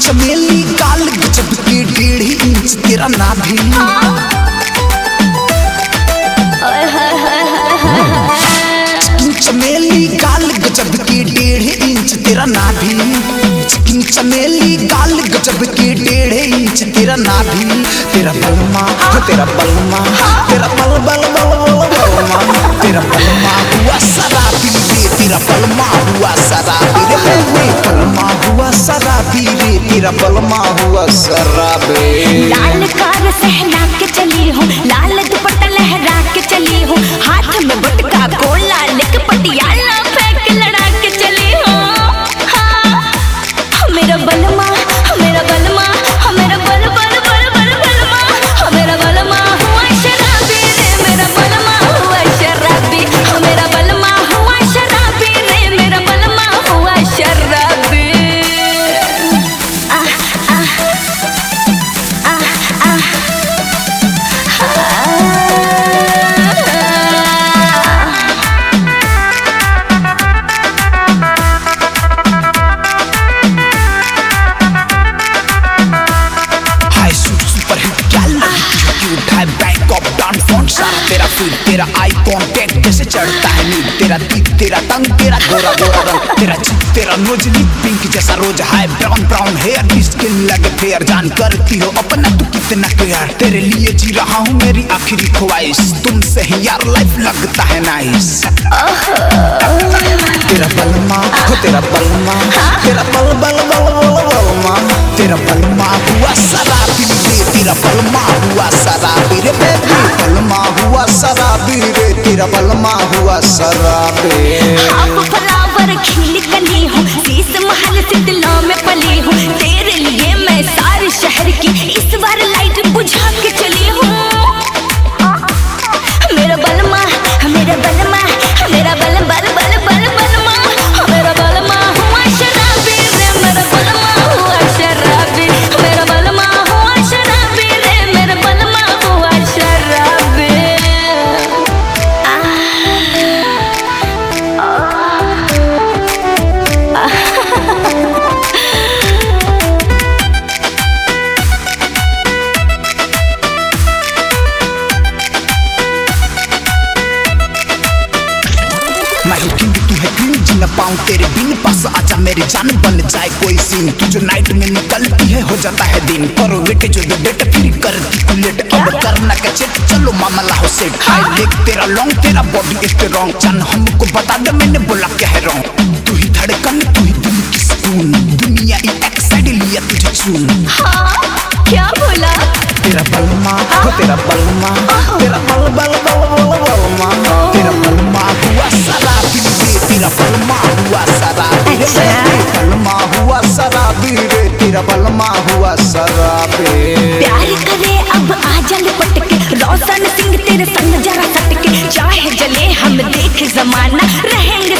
चमेली गाल गजब के 1.5 इंच तेरा नाभि। चमेली गाल गजब के 1.5 इंच तेरा नाभि। चिकन चमेली गाल गजब के 1.5 इंच तेरा नाभि। तेरा बलमा तेरा बलमा तेरा बल बल बल बलमा तेरा बलमा हुआ शराबी रे। तेरा बलमा हुआ शराबी रे। बलमा हुआ शराबी रे। तेरा बलमा हुआ शराबी। लाल कार सहना के चली हूँ, लाल दुपट्टा लहरा के चली हूँ, हाथ में गुटका गोला लेके पटियाला फेंक लड़ा के चली हूँ। हाँ मेरा बलमा मेरा बलमा मेरा बल बल बल बल बलमा मेरा बलमा हुआ शराबी रे। मेरा बलमा हुआ शराबी। मेरा बलमा हुआ शराबी रे। मेरा बलमा हुआ शराबी। तेरा फील तेरा आई कांटेक्ट जैसे चढ़ता है नींद। तेरा दिल तेरा टंग तेरा गोरा गोरा रंग तेरा चिक तेरा नोजली पिंक जैसा rose high brown brown hair skin लगे फेयर। जान करती हो अपना तू कितना केयर। तेरे लिए जी रहा हूँ मेरी आखिरी ख्वाहिश। तुमसे ही यार लाइफ लगता है नाइस। तेरा बलमा तेरा बलमा तेरा बल बल बल बलमा तेरा बलमा हुआ शराबी रे। तेरा बलमा हुआ शराबी रे। बलमा हुआ शराबी रे। तेरा बलमा हुआ शराबी। आप फ्लावर खिल कली हूँ, शीश महल से दिलों में पली हूँ। तेरे लिए मैं सारे शहर की इस बार लाइट बुझा के चली हूँ। मेरा बलमा मेरा बलमा मेरा बल बल बल बल बलमा मेरा बलमा हुआ शराबी रे। मेरा बलमा हुआ शराबी। मेरा बलमा हुआ शराबी रे। मेरा बलमा हुआ शराबी। मैं हूँ किंग तू है क्वीन जी न पाऊँ तेरे बिन। पास आजा मेरी जान बन जाए कोई सीन। तू जो नाइट में निकलती है हो जाता है दिन। करो बेटे जो दो बेटे फिर करती तू लेट। अब करना क्या चेक चलो मामला हो सेट। हाई लेग तेरा लॉन्ग तेरा बॉडी स्ट्रॉन्ग। जान हमको बता दे मैंने बोला क्या है रॉन्ग। तू ही धड़कन तू ही दिल की सुकून। दुनिया ही एक साइड लिया तुझे चून। हाँ क्या बोला? तेरा बलमा तेरा बलमा तेरा बल बल बल बल बलमा तेरा बलमा हुआ शराबी रे। तेरा बलमा हुआ शराबी रे। बलमा हुआ शराबी रे। तेरा बलमा हुआ शराबी। प्यार करे अब आजा लिपट के, रोशन सिंह तेरे संग जरा सट के। चाहे जले हम देख जमाना रहेंगे